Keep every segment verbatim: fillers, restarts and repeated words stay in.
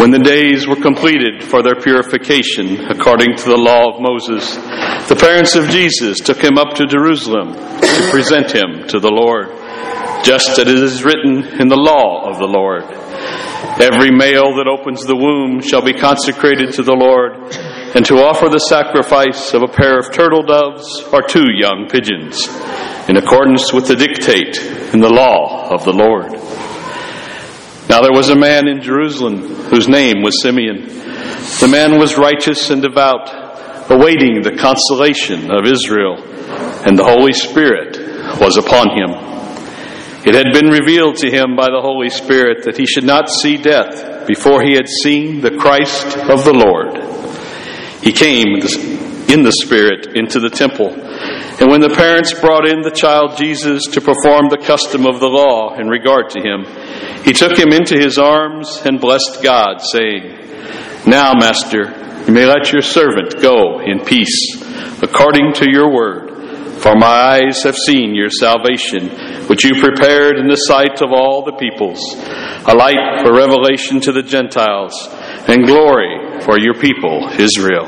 When the days were completed for their purification, according to the law of Moses, the parents of Jesus took him up to Jerusalem to present him to the Lord, just as it is written in the law of the Lord. Every male that opens the womb shall be consecrated to the Lord, and to offer the sacrifice of a pair of turtle doves or two young pigeons, in accordance with the dictate in the law of the Lord. Now there was a man in Jerusalem whose name was Simeon. The man was righteous and devout, awaiting the consolation of Israel, and the Holy Spirit was upon him. It had been revealed to him by the Holy Spirit that he should not see death before he had seen the Christ of the Lord. He came in the Spirit into the temple, and when the parents brought in the child Jesus to perform the custom of the law in regard to him, he took him into his arms and blessed God, saying, "Now, Master, you may let your servant go in peace, according to your word. For my eyes have seen your salvation, which you prepared in the sight of all the peoples, a light for revelation to the Gentiles, and glory for your people, Israel."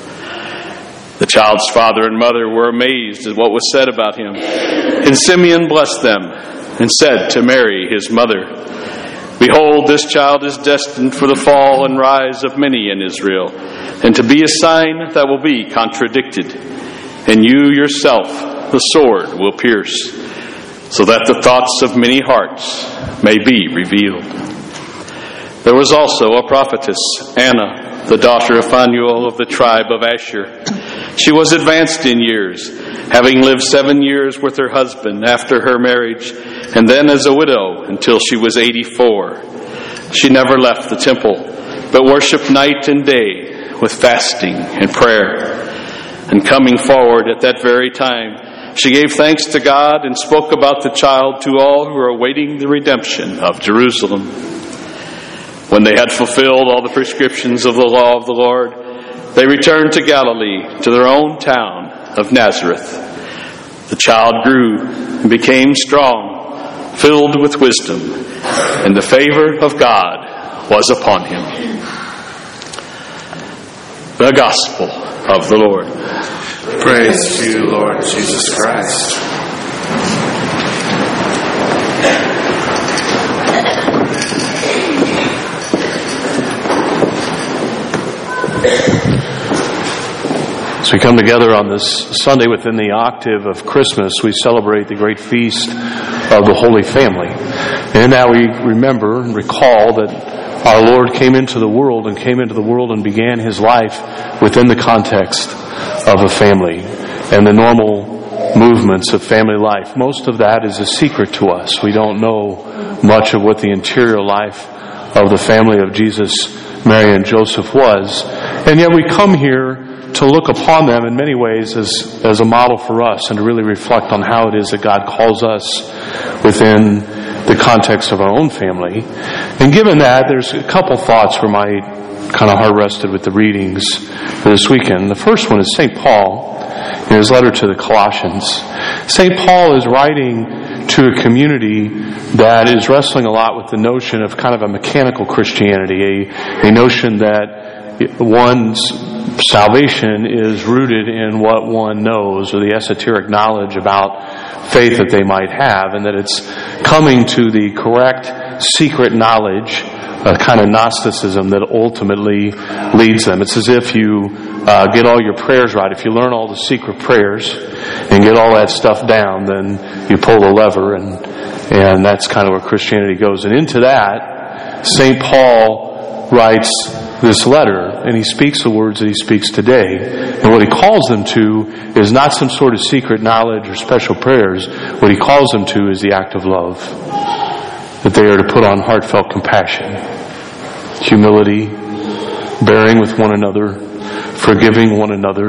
The child's father and mother were amazed at what was said about him. And Simeon blessed them and said to Mary, his mother, "Behold, this child is destined for the fall and rise of many in Israel, and to be a sign that will be contradicted. And you yourself the sword will pierce, so that the thoughts of many hearts may be revealed." There was also a prophetess, Anna, the daughter of Phanuel of the tribe of Asher. She was advanced in years, having lived seven years with her husband after her marriage, and then as a widow until she was eighty-four. She never left the temple, but worshipped night and day with fasting and prayer. And coming forward at that very time, she gave thanks to God and spoke about the child to all who were awaiting the redemption of Jerusalem. When they had fulfilled all the prescriptions of the law of the Lord, they returned to Galilee, to their own town of Nazareth. The child grew and became strong, filled with wisdom, and the favor of God was upon him. The Gospel of the Lord. Praise to you, Lord Jesus Christ. As we come together on this Sunday within the octave of Christmas, we celebrate the great feast of the Holy Family. And now we remember and recall that our Lord came into the world and came into the world and began his life within the context of a family and the normal movements of family life. Most of that is a secret to us. We don't know much of what the interior life of the family of Jesus, Mary, and Joseph was. And yet we come here to look upon them in many ways as, as a model for us and to really reflect on how it is that God calls us within the context of our own family. And given that, there's a couple thoughts where my kind of heart rested with the readings for this weekend. The first one is Saint Paul in his letter to the Colossians. Saint Paul is writing to a community that is wrestling a lot with the notion of kind of a mechanical Christianity, a, a notion that one's salvation is rooted in what one knows or the esoteric knowledge about faith that they might have, and that it's coming to the correct secret knowledge, a kind of Gnosticism that ultimately leads them. It's as if you uh, get all your prayers right. If you learn all the secret prayers and get all that stuff down, then you pull the lever, and and that's kind of where Christianity goes. And into that, Saint Paul writes this letter, and he speaks the words that he speaks today. And what he calls them to is not some sort of secret knowledge or special prayers. What he calls them to is the act of love. That they are to put on heartfelt compassion, humility, bearing with one another, forgiving one another,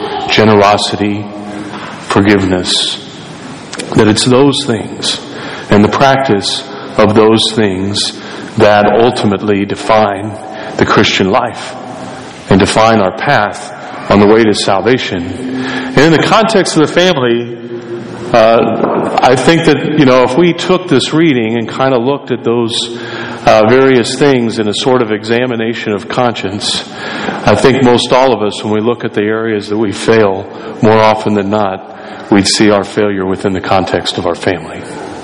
generosity, forgiveness. That it's those things and the practice of those things that ultimately define the Christian life and define our path on the way to salvation. And in the context of the family, uh, I think that, you know, if we took this reading and kind of looked at those uh, various things in a sort of examination of conscience, I think most all of us, when we look at the areas that we fail, more often than not, we'd see our failure within the context of our family.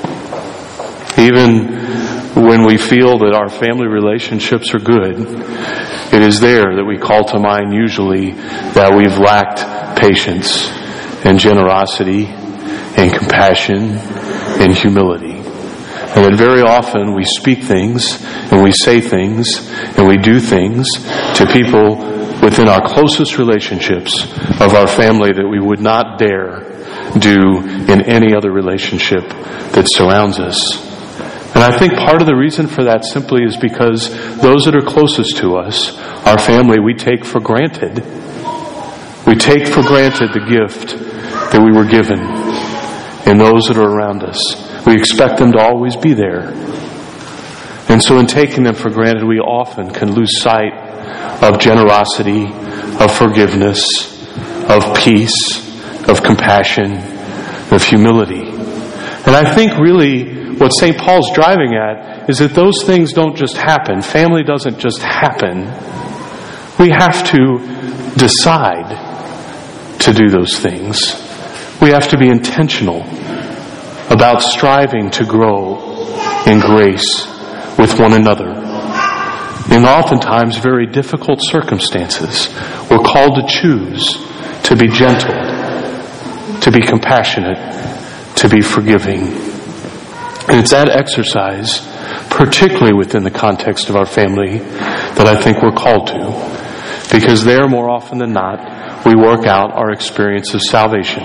Even when we feel that our family relationships are good, it is there that we call to mind usually that we've lacked patience and generosity and compassion and humility. And that very often we speak things and we say things and we do things to people within our closest relationships of our family that we would not dare do in any other relationship that surrounds us. And I think part of the reason for that simply is because those that are closest to us, our family, we take for granted. We take for granted the gift that we were given in those that are around us. We expect them to always be there. And so in taking them for granted, we often can lose sight of generosity, of forgiveness, of peace, of compassion, of humility. And I think really what Saint Paul's driving at is that those things don't just happen. Family doesn't just happen. We have to decide to do those things. We have to be intentional about striving to grow in grace with one another. In oftentimes very difficult circumstances, we're called to choose to be gentle, to be compassionate, to be forgiving. And it's that exercise, particularly within the context of our family, that I think we're called to. Because there, more often than not, we work out our experience of salvation.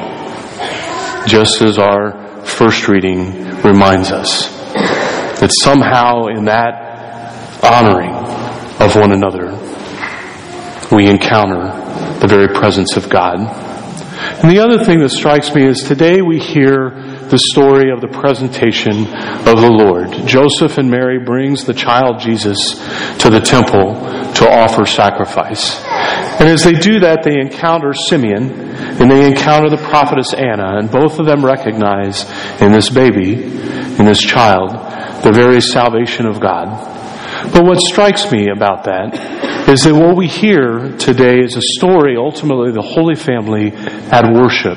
Just as our first reading reminds us. That somehow in that honoring of one another, we encounter the very presence of God. And the other thing that strikes me is today we hear the story of the presentation of the Lord. Joseph and Mary brings the child Jesus to the temple to offer sacrifice. And as they do that, they encounter Simeon and they encounter the prophetess Anna, and both of them recognize in this baby, in this child, the very salvation of God. But what strikes me about that is that what we hear today is a story, ultimately the Holy Family at worship,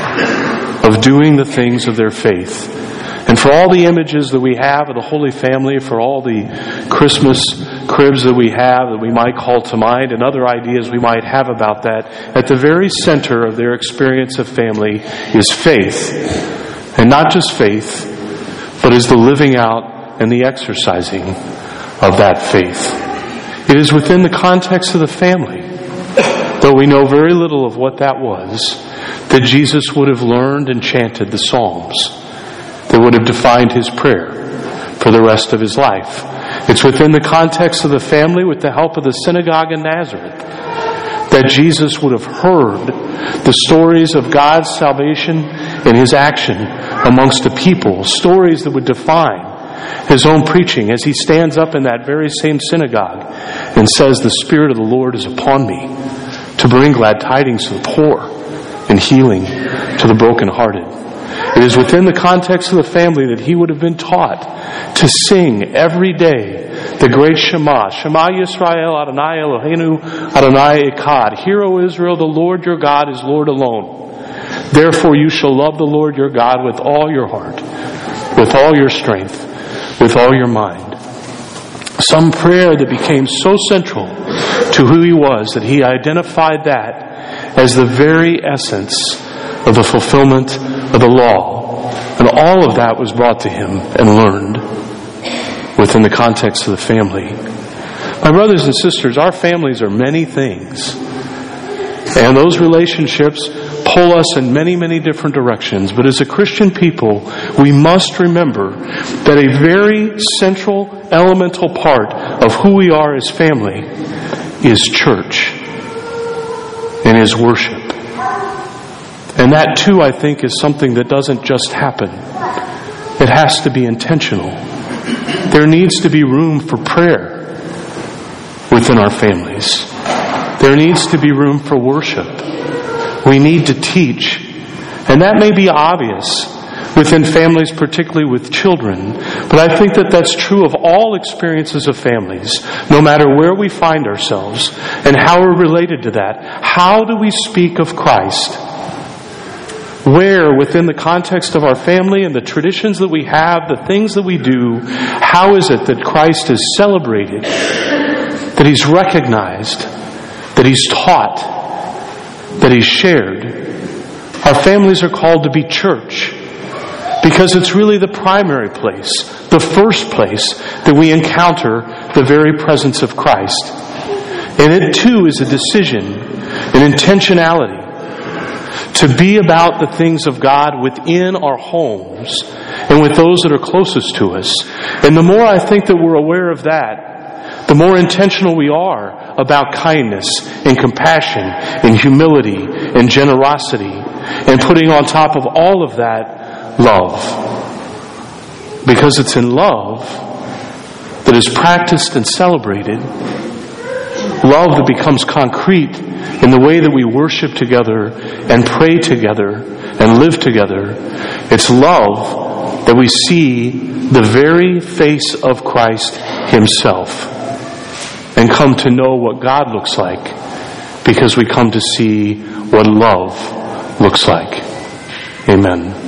of doing the things of their faith. And for all the images that we have of the Holy Family, for all the Christmas cribs that we have that we might call to mind, and other ideas we might have about that, at the very center of their experience of family is faith. And not just faith, but is the living out and the exercising of that faith. It is within the context of the family, though we know very little of what that was, that Jesus would have learned and chanted the Psalms that would have defined his prayer for the rest of his life. It's within the context of the family, with the help of the synagogue in Nazareth, that Jesus would have heard the stories of God's salvation and his action amongst the people, stories that would define his own preaching as he stands up in that very same synagogue and says, "The Spirit of the Lord is upon me to bring glad tidings to the poor and healing to the brokenhearted." It is within the context of the family that he would have been taught to sing every day the great Shema. Shema Yisrael, Adonai Eloheinu, Adonai Echad. Hear, O Israel, the Lord your God is Lord alone. Therefore you shall love the Lord your God with all your heart, with all your strength, with all your mind. Some prayer that became so central to who he was that he identified that as the very essence of the fulfillment of the law. And all of that was brought to him and learned within the context of the family. My brothers and sisters, our families are many things. And those relationships pull us in many, many different directions. But as a Christian people, we must remember that a very central, elemental part of who we are as family is church and is worship. And that too, I think, is something that doesn't just happen. It has to be intentional. There needs to be room for prayer within our families. There needs to be room for worship. We need to teach. And that may be obvious, within families, particularly with children. But I think that that's true of all experiences of families, no matter where we find ourselves and how we're related to that. How do we speak of Christ? Where, within the context of our family and the traditions that we have, the things that we do, how is it that Christ is celebrated, that He's recognized, that He's taught, that He's shared? Our families are called to be church because it's really the primary place, the first place that we encounter the very presence of Christ. And it too is a decision, an intentionality to be about the things of God within our homes and with those that are closest to us. And the more I think that we're aware of that, the more intentional we are about kindness and compassion and humility and generosity, and putting on top of all of that, love. Because it's in love that is practiced and celebrated, love that becomes concrete in the way that we worship together and pray together and live together. It's love that we see the very face of Christ Himself and come to know what God looks like, because we come to see what love looks like. Amen.